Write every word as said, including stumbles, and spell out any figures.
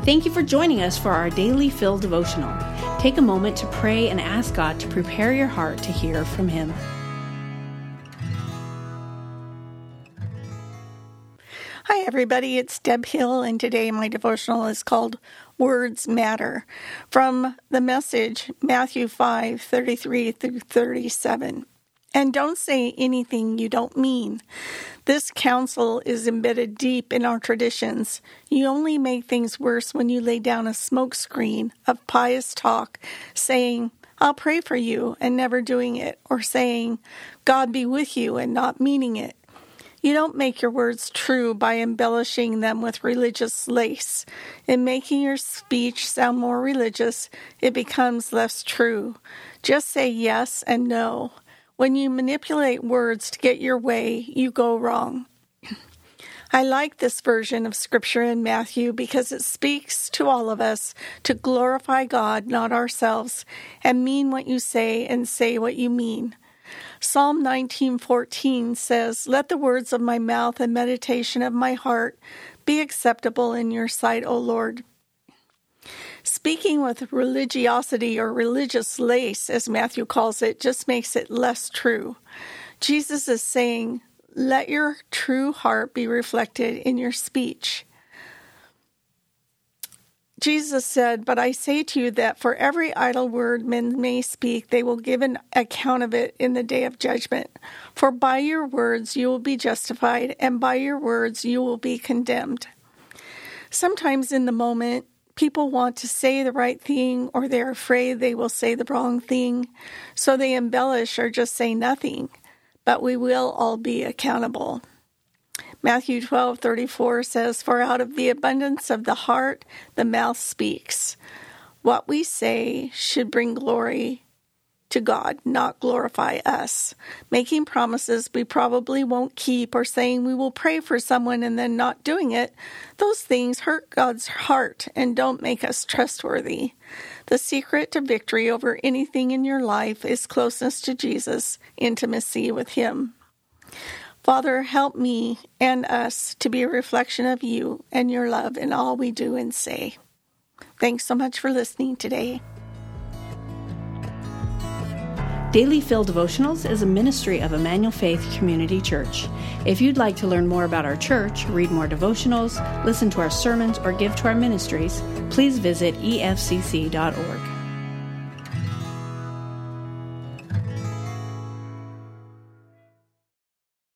Thank you for joining us for our Daily Fill devotional. Take a moment to pray and ask God to prepare your heart to hear from Him. Hi everybody, it's Deb Hill, and today my devotional is called Words Matter, from the Message, Matthew five, thirty-three through thirty-seven. And don't say anything you don't mean. This counsel is embedded deep in our traditions. You only make things worse when you lay down a smokescreen of pious talk, saying, I'll pray for you, and never doing it, or saying, God be with you, and not meaning it. You don't make your words true by embellishing them with religious lace. In making your speech sound more religious, it becomes less true. Just say yes and no. When you manipulate words to get your way, you go wrong. I like this version of Scripture in Matthew because it speaks to all of us to glorify God, not ourselves, and mean what you say and say what you mean. Psalm nineteen fourteen says, Let the words of my mouth and meditation of my heart be acceptable in your sight, O Lord. Speaking with religiosity or religious lace, as Matthew calls it, just makes it less true. Jesus is saying, let your true heart be reflected in your speech. Jesus said, But I say to you that for every idle word men may speak, they will give an account of it in the day of judgment. For by your words you will be justified, and by your words you will be condemned. Sometimes in the moment, people want to say the right thing, or they're afraid they will say the wrong thing, so they embellish or just say nothing. But we will all be accountable. Matthew twelve thirty-four says, For out of the abundance of the heart, the mouth speaks. What we say should bring glory to God, not glorify us. Making promises we probably won't keep, or saying we will pray for someone and then not doing it, those things hurt God's heart and don't make us trustworthy. The secret to victory over anything in your life is closeness to Jesus, intimacy with Him. Father, help me and us to be a reflection of you and your love in all we do and say. Thanks so much for listening today. Daily Fill Devotionals is a ministry of Emmanuel Faith Community Church. If you'd like to learn more about our church, read more devotionals, listen to our sermons, or give to our ministries, please visit e f c c dot org.